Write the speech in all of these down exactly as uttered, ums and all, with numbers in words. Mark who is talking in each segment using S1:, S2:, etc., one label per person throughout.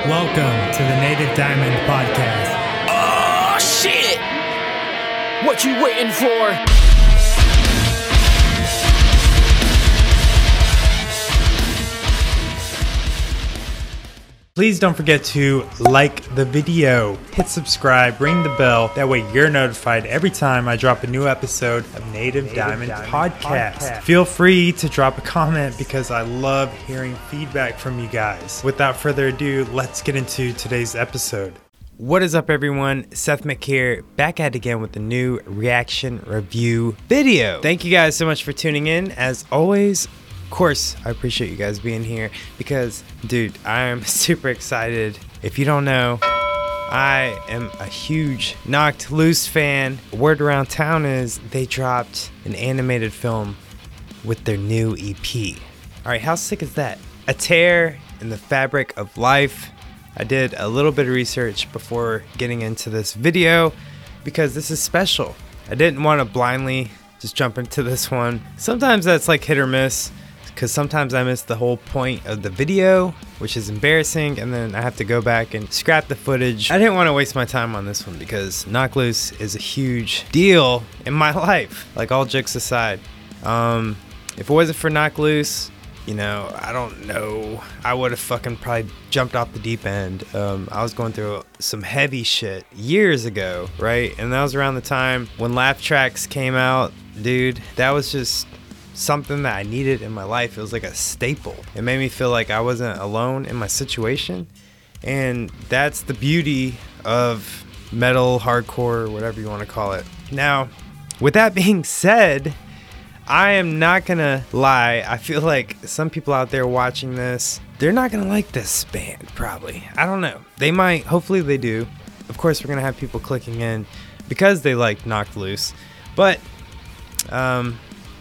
S1: Welcome to the Native Diamond Podcast.
S2: Oh, shit! What you waiting for?
S1: Please don't forget to like the video, hit subscribe, ring the bell. That way you're notified every time I drop a new episode of Native, Native Diamond, Diamond Podcast. Podcast. Feel free to drop a comment because I love hearing feedback from you guys. Without further ado, let's get into today's episode. What is up, everyone? Seth Mick here, back at it again with a new reaction review video. Thank you guys so much for tuning in. As always, of course, I appreciate you guys being here because, dude, I am super excited. If you don't know, I am a huge Knocked Loose fan. Word around town is they dropped an animated film with their new E P. All right, how sick is that? A tear in the fabric of life. I did a little bit of research before getting into this video because this is special. I didn't want to blindly just jump into this one. Sometimes that's like hit or miss, because sometimes I miss the whole point of the video, which is embarrassing, and then I have to go back and scrap the footage. I didn't want to waste my time on this one because Knocked Loose is a huge deal in my life, like all jokes aside. Um, if it wasn't for Knocked Loose, you know, I don't know, I would have fucking probably jumped off the deep end. Um, I was going through some heavy shit years ago, right? And that was around the time when Laugh Tracks came out. Dude, that was just something that I needed in my life. It was like a staple. It made me feel like I wasn't alone in my situation. And that's the beauty of metal, hardcore, whatever you want to call it. Now, with that being said, I am not gonna lie. I feel like some people out there watching this, they're not gonna like this band, probably. I don't know. They might. Hopefully they do. Of course, we're gonna have people clicking in because they like Knocked Loose. But, um...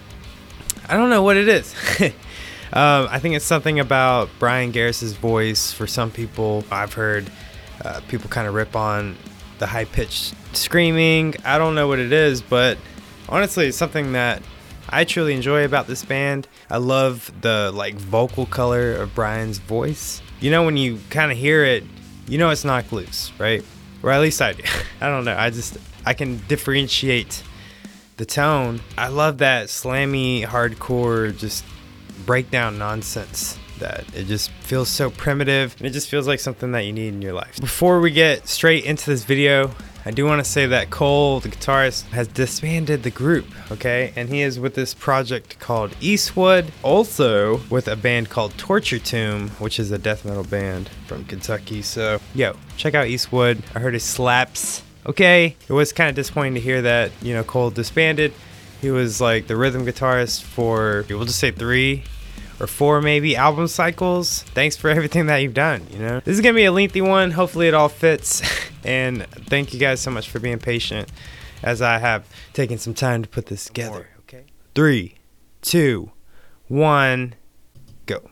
S1: I don't know what it is. um, I think it's something about Brian Garris's voice. For some people, I've heard uh, people kind of rip on the high-pitched screaming. I don't know what it is, but honestly, it's something that I truly enjoy about this band. I love the like vocal color of Brian's voice. You know, when you kind of hear it, you know it's Knocked Loose, right? Or at least I do. I don't know. I just I can differentiate the tone. I love that slammy, hardcore, just breakdown nonsense. That it just feels so primitive, and it just feels like something that you need in your life. Before we get straight into this video, I do want to say that Cole, the guitarist, has disbanded the group, okay? And he is with this project called Eastwood, also with a band called Torture Tomb, which is a death metal band from Kentucky. So, yo, check out Eastwood. I heard it slaps. Okay, it was kind of disappointing to hear that, you know, Cole disbanded. He was like the rhythm guitarist for, we'll just say three or four maybe album cycles. Thanks for everything that you've done, you know. This is gonna be a lengthy one. Hopefully it all fits. And thank you guys so much for being patient as I have taken some time to put this together. Okay. Three, two, one, go.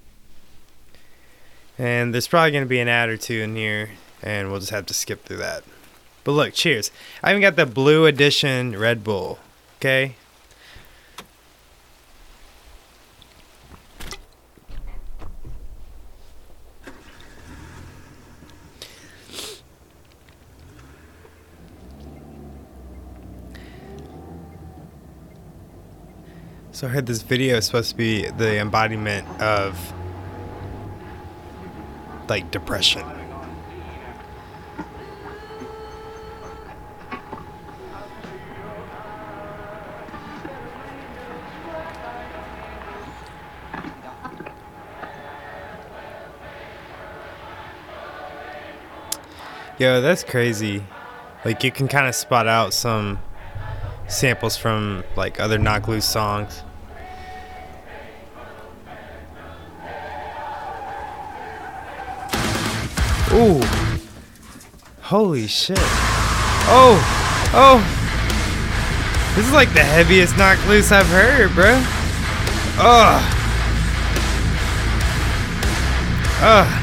S1: And there's probably gonna be an ad or two in here, and we'll just have to skip through that. But look, cheers. I even got the Blue Edition Red Bull, okay? So I heard this video is supposed to be the embodiment of, like, depression. Yo, that's crazy. Like, you can kind of spot out some samples from, like, other Knocked Loose songs. Ooh. Holy shit. Oh. Oh. This is like the heaviest Knocked Loose I've heard, bro. Ugh. Ugh.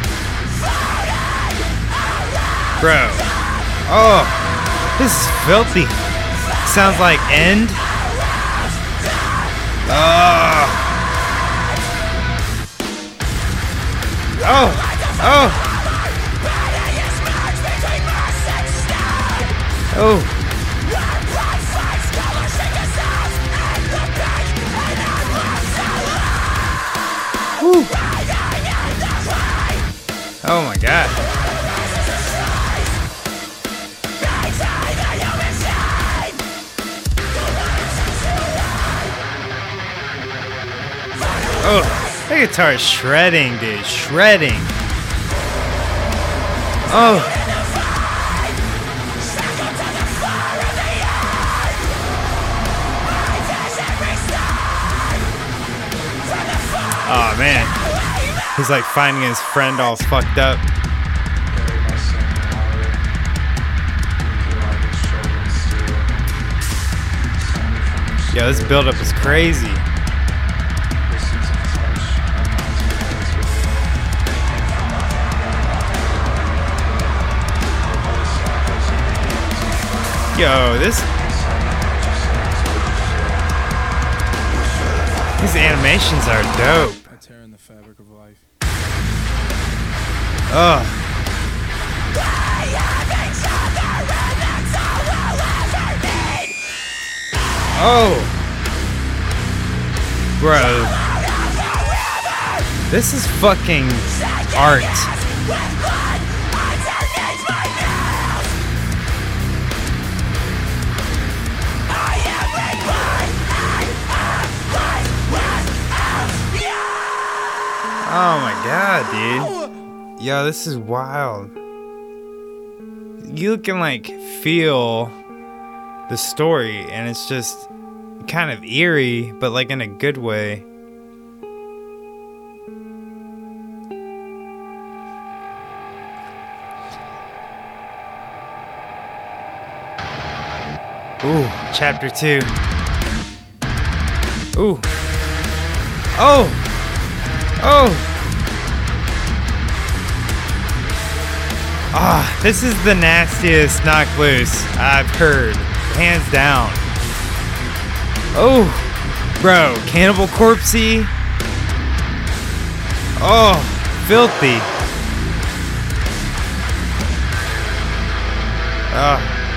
S1: Bro. Oh. This is filthy. Sounds like End. Oh. Oh. Oh. Oh. Woo. Oh my god. Oh, that guitar is shredding, dude. Shredding. Oh. Oh man. He's like finding his friend all fucked up. Yo, this buildup is crazy. Yo, this... These animations are dope.
S3: Tearing the fabric of life.
S1: Ugh. Oh. Bro. This is fucking art. Oh my god, dude. Yo, this is wild. You can like feel the story and it's just kind of eerie, but like in a good way. Ooh, chapter two. Ooh. Oh! Oh! Ah, oh, this is the nastiest Knocked Loose I've heard. Hands down. Oh! Bro, Cannibal Corpse-y. Oh, filthy. Oh.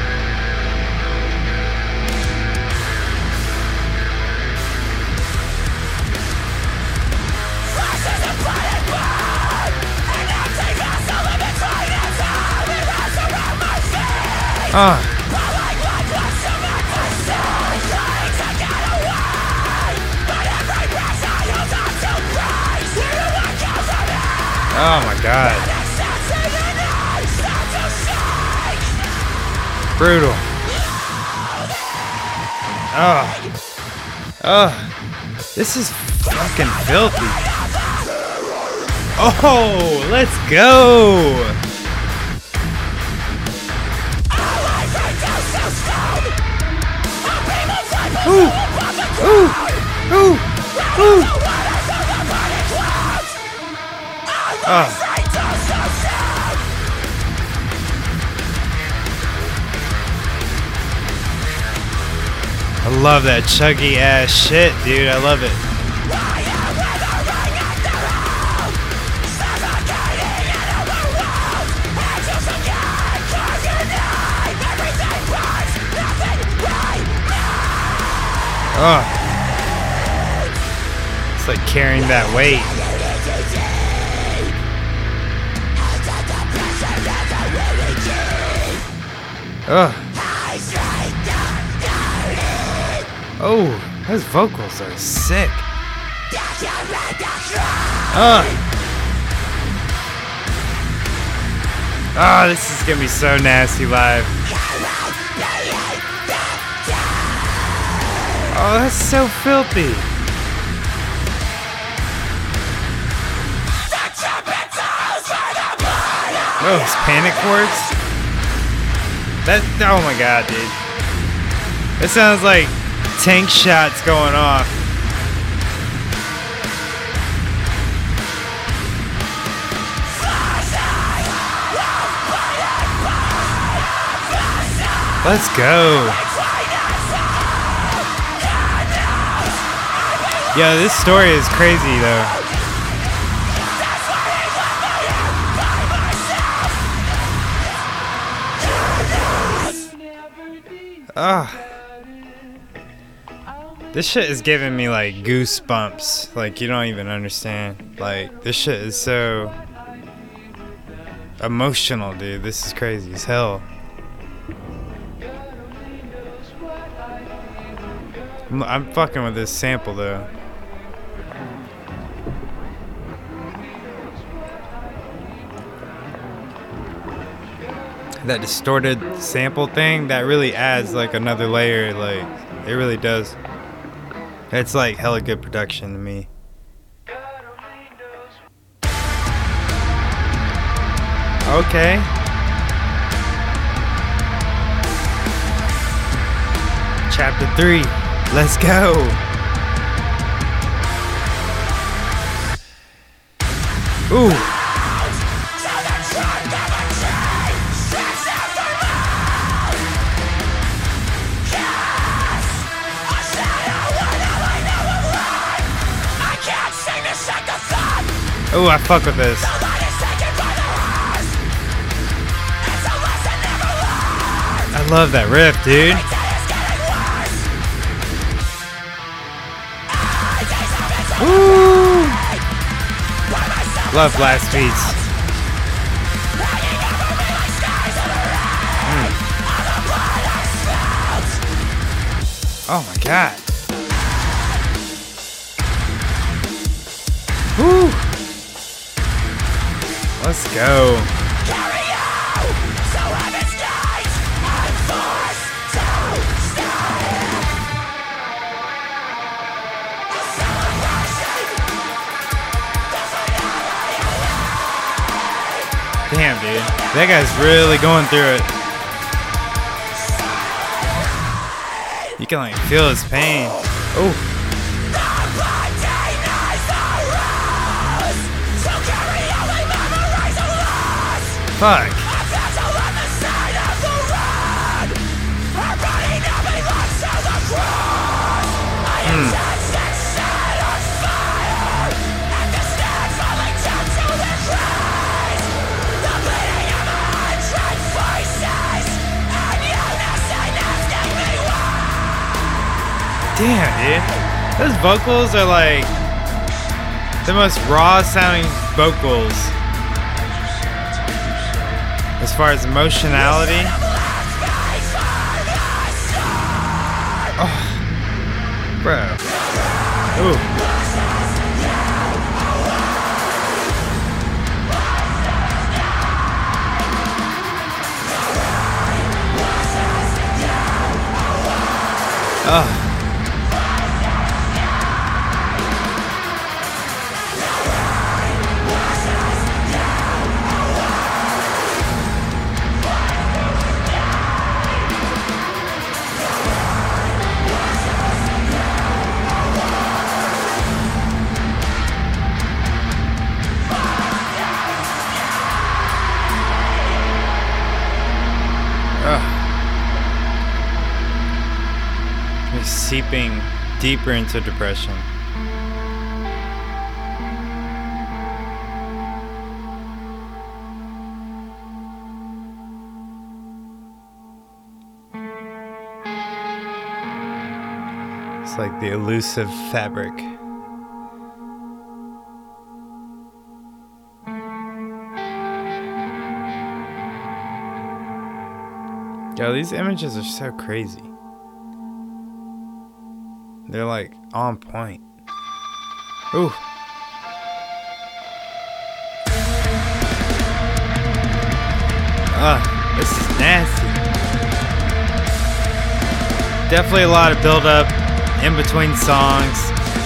S1: Uh. Oh my god. Brutal. Oh. Oh. This is fucking filthy. Oh, let's go. Ooh, ooh, ooh, ooh. Oh. I love that chuggy ass shit, dude. I love it. Oh. It's like carrying that weight. Oh. Oh, those vocals are sick. Oh. Oh, this is gonna be so nasty live. Oh, that's so filthy. Oh, it's panic chords? That, oh my god, dude. It sounds like tank shots going off. Let's go. Yeah, this story is crazy though. Ugh. This shit is giving me like goosebumps. Like you don't even understand. Like this shit is so emotional, dude. This is crazy as hell. I'm, I'm fucking with this sample though. That distorted sample thing, that really adds like another layer. Like it really does. It's like hella good production to me. Okay. Chapter three. Let's go. Ooh. Ooh, I fuck with this. I love that riff, dude. Woo! Love blast beats. Mm. Oh my god. Woo! Let's go. Damn, dude. That guy's really going through it. You can like feel his pain. Oh. Fuck. Mm. Damn, dude. Those vocals are like the most raw sounding vocals as far as emotionality. Oh, bro. Ooh. Oh. Seeping deeper into depression. It's like the elusive fabric. Yo, these images are so crazy. They're like on point. Ooh. Ugh, this is nasty. Definitely a lot of build up in between songs.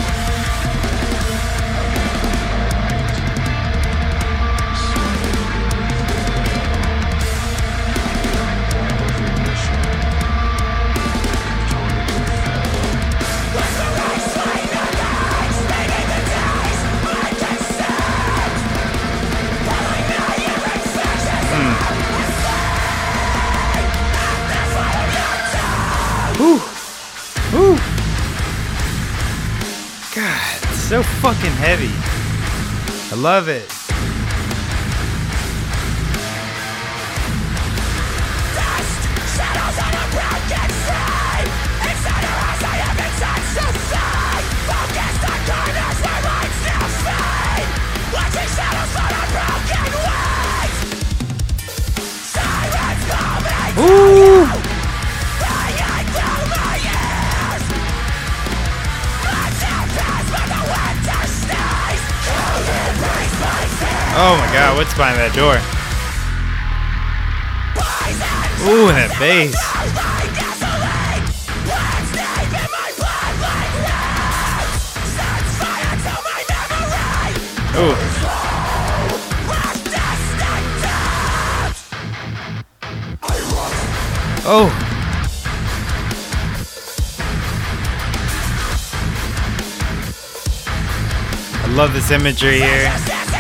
S1: Woo! Woo! God, it's so fucking heavy. I love it.
S2: Dust, shadows on a broken frame.
S1: what's behind that door. Ooh, and that bass. Ooh. Oh. I love this imagery here.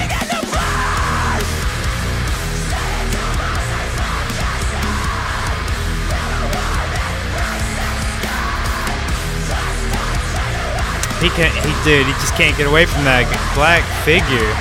S1: He can't, he dude, he just can't get away from that black figure.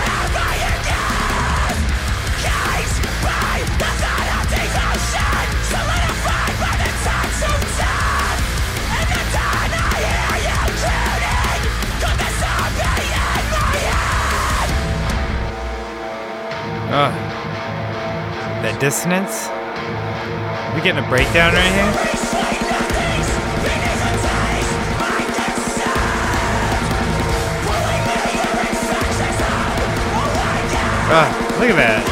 S1: Oh, that dissonance. We getting a breakdown right here? Oh, look at that.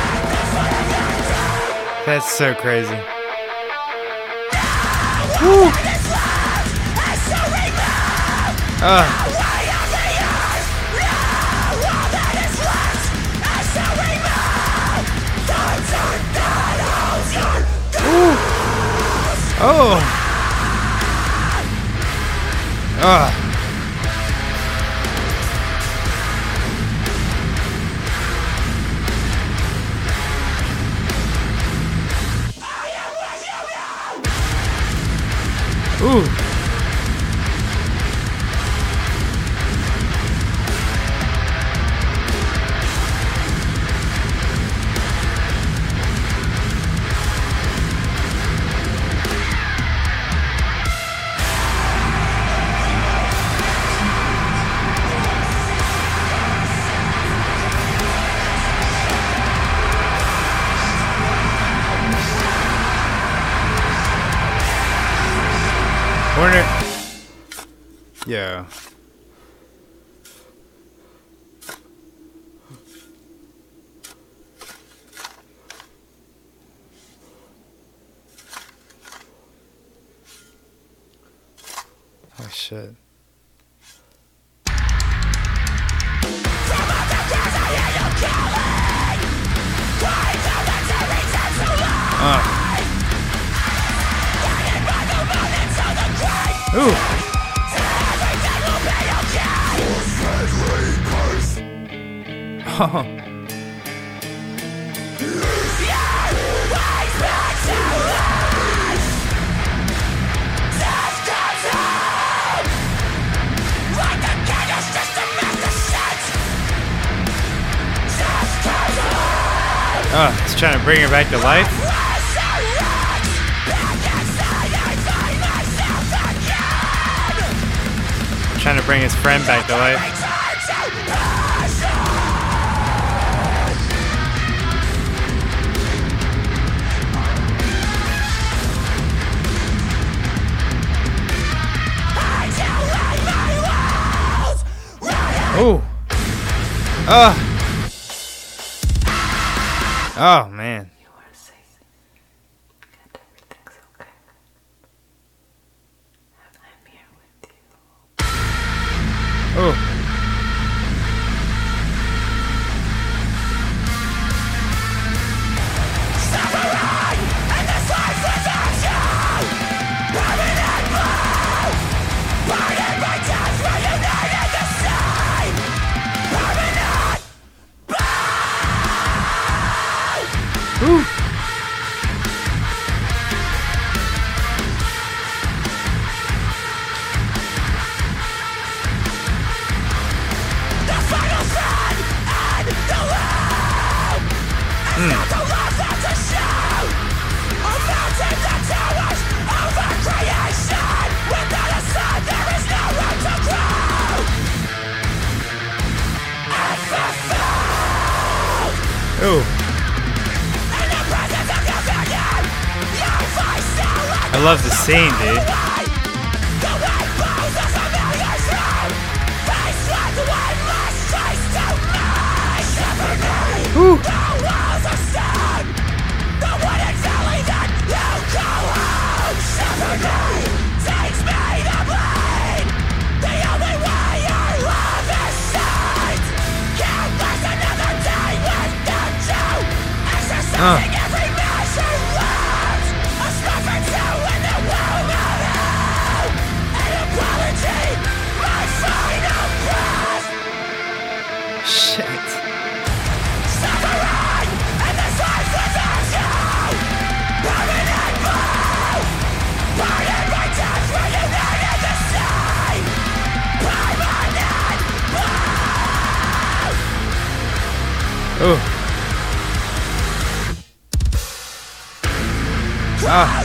S1: That's so crazy. Woo. Oh. Ooh. Oh. Oh. Ooh. Warner. Yeah. Oh shit. Uh. Ooh. Oh. Oh, he's trying to bring her back to life. Trying to bring his friend back to life. Oh. Oh. Oh man.
S3: You are safe and everything's okay. I'm here with you.
S1: Oh. Ooh. Oh. I love the scene, dude. Woo. Shit. Oh. Ah.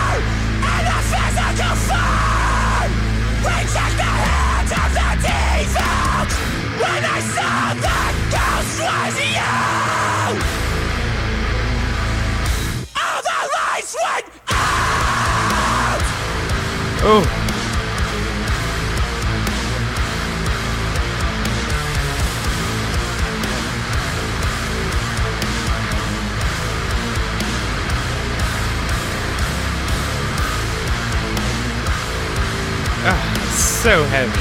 S1: Oh. Ah, so heavy.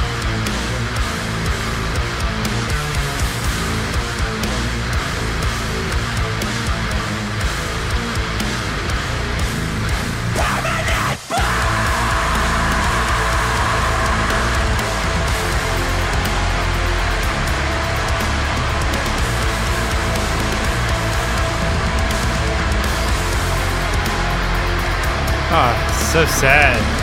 S1: Ah, so sad.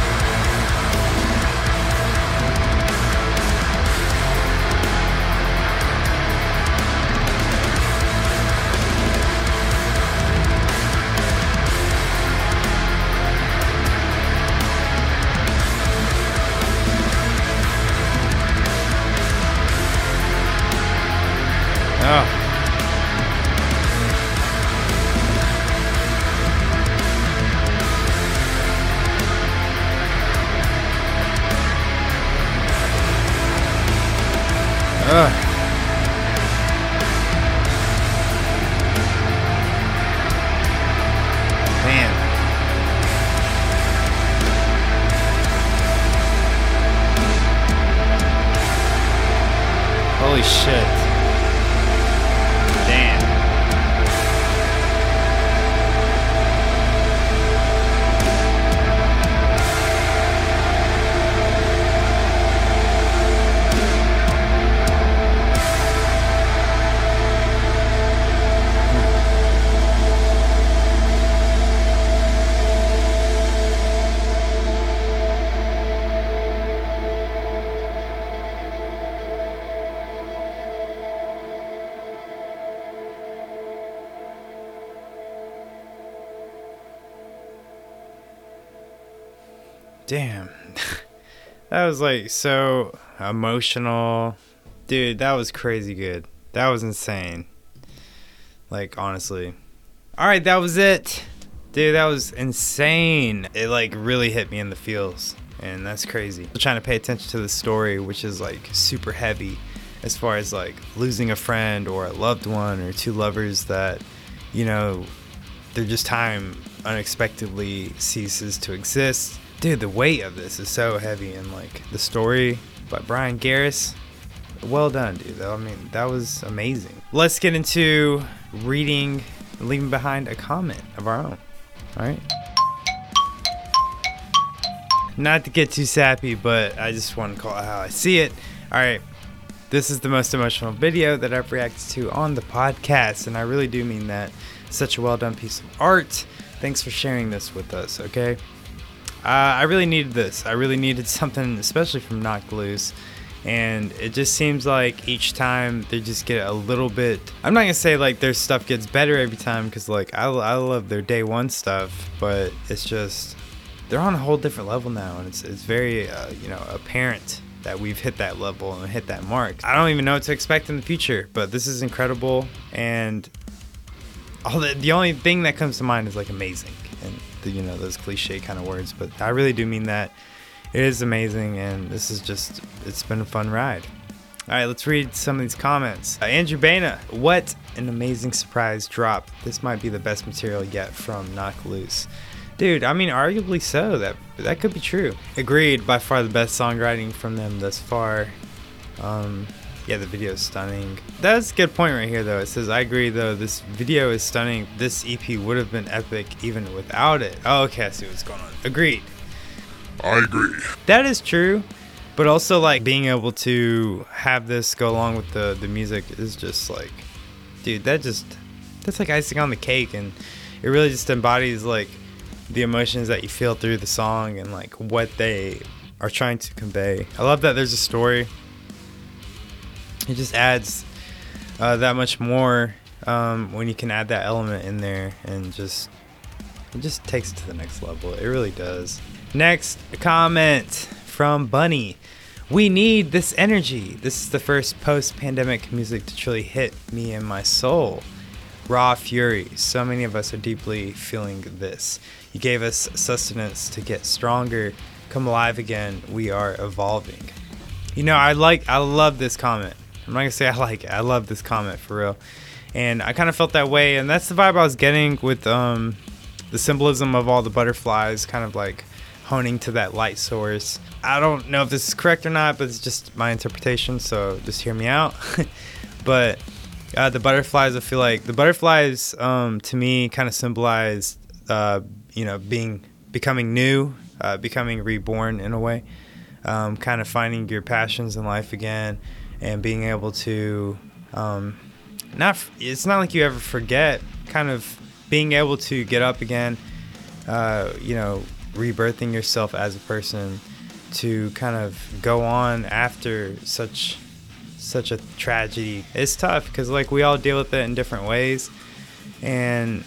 S1: Oh. Ugh. Man. Holy shit. Damn. Damn. That was like so emotional. Dude, that was crazy good. That was insane. Like, honestly. Alright, that was it. Dude, that was insane. It like really hit me in the feels. And that's crazy. I'm trying to pay attention to the story, which is like super heavy as far as like losing a friend or a loved one or two lovers that, you know, they're just time unexpectedly ceases to exist. Dude, the weight of this is so heavy, and like the story by Brian Garris, well done, dude. I mean, that was amazing. Let's get into reading, leaving behind a comment of our own. All right. Not to get too sappy, but I just want to call it how I see it. All right. This is the most emotional video that I've reacted to on the podcast, and I really do mean that. Such a well done piece of art. Thanks for sharing this with us, okay? Uh, I really needed this. I really needed something, especially from Knocked Loose. And it just seems like each time they just get a little bit... I'm not going to say like their stuff gets better every time, because like I, I love their day one stuff. But it's just... they're on a whole different level now. And it's, it's very, uh, you know, apparent that we've hit that level and hit that mark. I don't even know what to expect in the future. But this is incredible. And all the, the only thing that comes to mind is like amazing. And the, you know, those cliche kind of words, but I really do mean that. It is amazing, and this is just, it's been a fun ride. All right, let's read some of these comments. Uh, Andrew Baina, what an amazing surprise drop. This might be the best material yet from Knocked Loose. Dude, I mean, arguably so. That that could be true. Agreed, by far the best songwriting from them thus far. Um, Yeah, the video is stunning. That's a good point right here, though. It says, I agree, though. This video is stunning. This E P would have been epic even without it. Oh, okay, I see what's going on. Agreed.
S4: I agree.
S1: That is true. But also, like, being able to have this go along with the, the music is just, like, dude, that just, that's like icing on the cake. And it really just embodies, like, the emotions that you feel through the song and, like, what they are trying to convey. I love that there's a story. It just adds uh, that much more um, when you can add that element in there, and just it just takes it to the next level. It really does. Next comment from Bunny. We need this energy. This is the first post-pandemic music to truly hit me in my soul. Raw fury. So many of us are deeply feeling this. You gave us sustenance to get stronger, come alive again. We are evolving. You know, I like, I love this comment. I'm not gonna say I like it. I love this comment for real. And I kind of felt that way, and that's the vibe I was getting with um, the symbolism of all the butterflies, kind of like honing to that light source. I don't know if this is correct or not, but it's just my interpretation, so just hear me out. But uh, the butterflies, I feel like the butterflies um, to me kind of symbolize, uh, you know, being, becoming new, uh, becoming reborn in a way, um, kind of finding your passions in life again. And being able to, um, not, it's not like you ever forget, kind of being able to get up again, uh, you know, rebirthing yourself as a person to kind of go on after such, such a tragedy. It's tough because, like, we all deal with it in different ways. And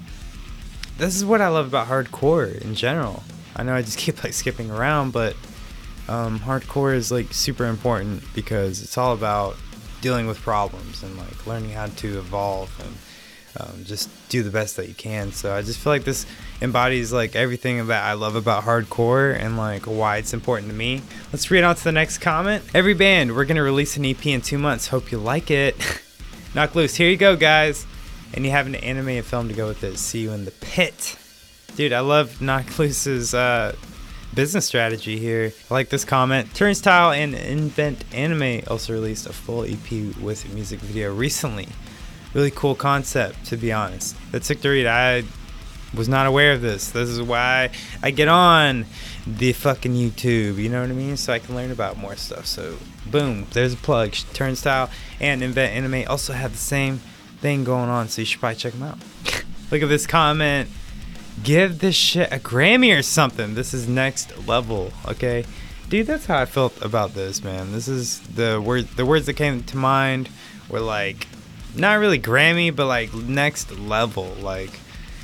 S1: this is what I love about hardcore in general. I know I just keep, like, skipping around, but Um, hardcore is like super important because it's all about dealing with problems and like learning how to evolve and um, just do the best that you can. So I just feel like this embodies like everything that I love about hardcore and like why it's important to me. Let's read on to the next comment. Every band, we're gonna release an E P in two months. Hope you like it. Knock Loose, here you go, guys. And you have an anime and film to go with it. See you in the pit. Dude, I love Knock Loose's uh business strategy here. I like this comment. Turnstile and Invent Anime also released a full E P with a music video recently. Really cool concept, to be honest. That's sick to read. I was not aware of this. This is why I get on the fucking YouTube, you know what I mean? So I can learn about more stuff. So boom, there's a plug. Turnstile and Invent Anime also have the same thing going on, so you should probably check them out. Look at this comment. Give this shit a Grammy or something. This is next level, okay? Dude, that's how I felt about this, man. This is the word, the words that came to mind were like, not really Grammy, but like next level. Like,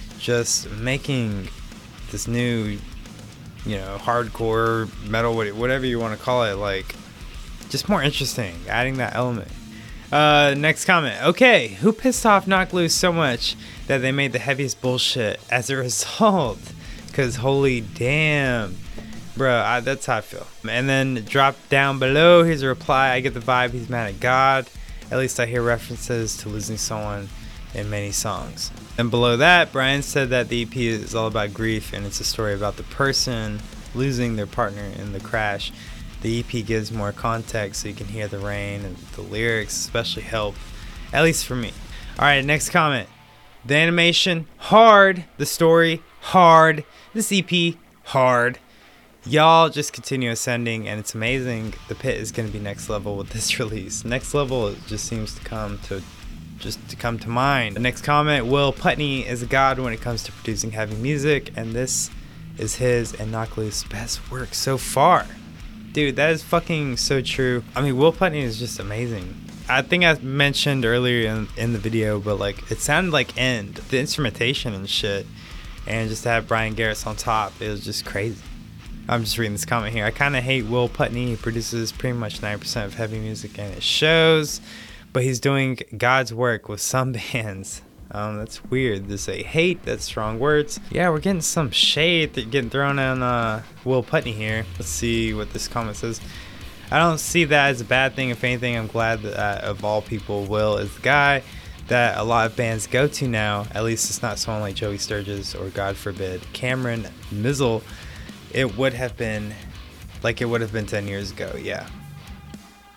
S1: just making this new, you know, hardcore, metal, whatever you want to call it, like, just more interesting. Adding that element. Uh, next comment. Okay, who pissed off Knock Loose so much that they made the heaviest bullshit as a result? Because holy damn, bro, I, that's how I feel. And then drop down below, here's a reply. I get the vibe he's mad at God. At least I hear references to losing someone in many songs. And below that, Brian said that the E P is all about grief and it's a story about the person losing their partner in the crash. The E P gives more context so you can hear the rain, and the lyrics especially help, at least for me. Alright, next comment. The animation, hard. The story, hard. This E P, hard. Y'all just continue ascending, and it's amazing. The pit is going to be next level with this release. Next level just seems to come to just to come to mind. The next comment, Will Putney is a god when it comes to producing heavy music, and this is his and Knock Loose's best work so far. Dude, that is fucking so true. I mean, Will Putney is just amazing. I think I mentioned earlier in, in the video, but like it sounded like End, the instrumentation and shit, and just to have Brian Garris on top, it was just crazy. I'm just reading this comment here. I kind of hate Will Putney. He produces pretty much ninety percent of heavy music and it shows, but he's doing God's work with some bands. Um, that's weird to say hate. That's strong words. Yeah, we're getting some shade th- getting thrown on uh, Will Putney here. Let's see what this comment says. I don't see that as a bad thing. If anything, I'm glad that uh, of all people, Will is the guy that a lot of bands go to now. At least it's not someone like Joey Sturgis or, God forbid, Cameron Mizzle. It would have been like it would have been ten years ago. Yeah.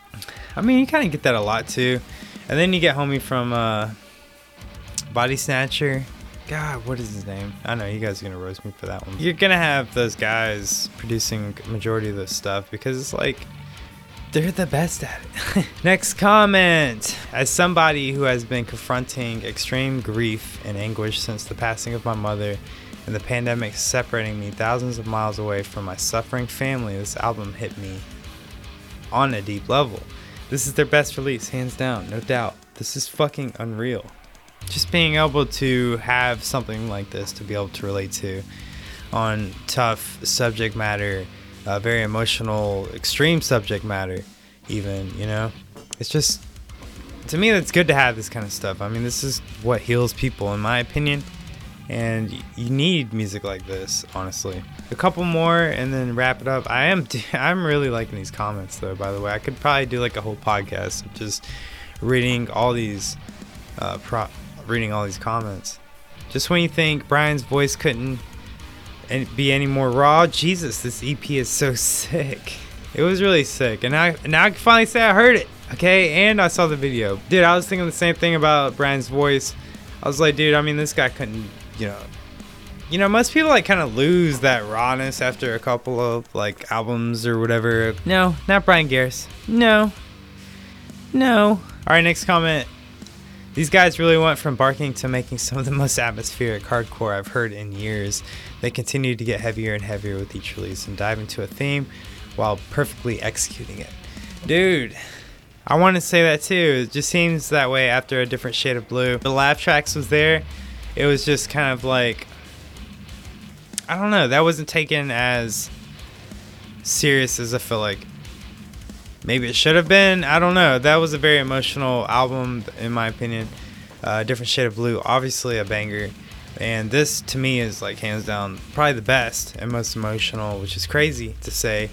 S1: I mean, you kind of get that a lot too. And then you get homie from uh, Body Snatcher. God, what is his name? I know you guys are gonna roast me for that one. You're gonna have those guys producing majority of this stuff because it's like they're the best at it. Next comment. As somebody who has been confronting extreme grief and anguish since the passing of my mother and the pandemic separating me thousands of miles away from my suffering family, this album hit me on a deep level. This is their best release, hands down, no doubt. This is fucking unreal. Just being able to have something like this to be able to relate to on tough subject matter, uh, very emotional, extreme subject matter even, you know? It's just, to me, it's good to have this kind of stuff. I mean, this is what heals people, in my opinion. And you need music like this, honestly. A couple more and then wrap it up. I am I'm really liking these comments, though, by the way. I could probably do like a whole podcast of just reading all these uh, pro- reading all these comments. Just when you think Brian's voice couldn't be any more raw, Jesus, this E P is so sick. It was really sick. And now, now I can finally say I heard it, okay? And I saw the video. Dude, I was thinking the same thing about Brian's voice. I was like, dude, I mean, this guy couldn't, you know... You know, most people, like, kind of lose that rawness after a couple of, like, albums or whatever. No, not Brian Garris. No. No. All right, next comment. These guys really went from barking to making some of the most atmospheric hardcore I've heard in years. They continue to get heavier and heavier with each release and dive into a theme while perfectly executing it. Dude, I want to say that too. It just seems that way after A Different Shade of Blue. The laugh tracks was there. It was just kind of like, I don't know, that wasn't taken as serious as I feel like maybe it should have been. I don't know. That was a very emotional album, in my opinion. Uh, Different Shade of Blue, obviously a banger. And this, to me, is like hands down probably the best and most emotional, which is crazy to say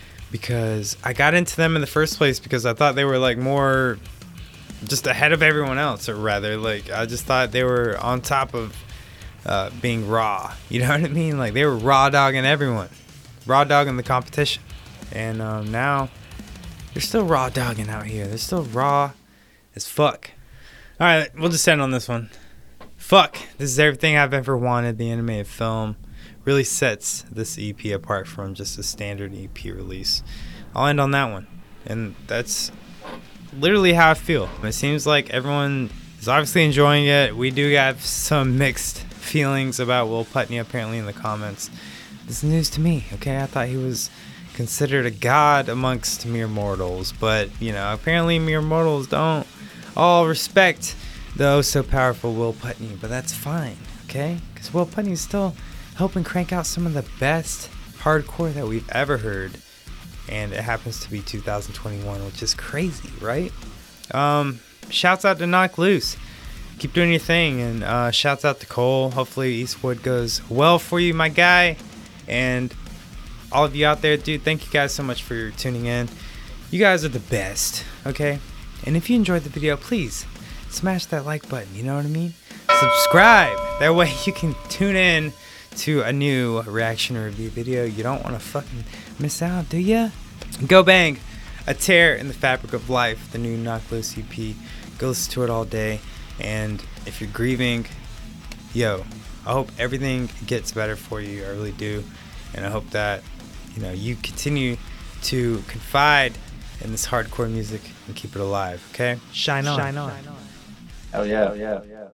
S1: because I got into them in the first place because I thought they were like more just ahead of everyone else, or rather, like I just thought they were on top of uh, being raw. You know what I mean? Like they were raw dogging everyone, raw dogging the competition. And um, now they're still raw dogging out here. They're still raw as fuck. All right, we'll just end on this one. Fuck, this is everything I've ever wanted. The animated film really sets this E P apart from just a standard E P release. I'll end on that one. And that's literally how I feel. It seems like everyone is obviously enjoying it. We do have some mixed feelings about Will Putney apparently in the comments. This is news to me, okay? I thought he was considered a god amongst mere mortals. But, you know, apparently mere mortals don't all respect the oh so powerful Will Putney, but that's fine, okay? Because Will Putney is still helping crank out some of the best hardcore that we've ever heard, and it happens to be two thousand twenty-one, which is crazy, right? Um, shouts out to Knock Loose. Keep doing your thing, and uh, shouts out to Cole. Hopefully Eastwood goes well for you, my guy, and all of you out there, dude, thank you guys so much for tuning in. You guys are the best, okay? And if you enjoyed the video, please smash that like button, you know what I mean? Subscribe. That way you can tune in to a new reaction or review video. You don't want to fucking miss out, do ya? Go bang A Tear in the Fabric of Life, the new Knock Loose E P. Go listen to it all day. And if you're grieving, yo, I hope everything gets better for you. I really do. And I hope that, you know, you continue to confide in this hardcore music and keep it alive, okay? Shine on. Shine on.
S5: Hell yeah. Hell yeah.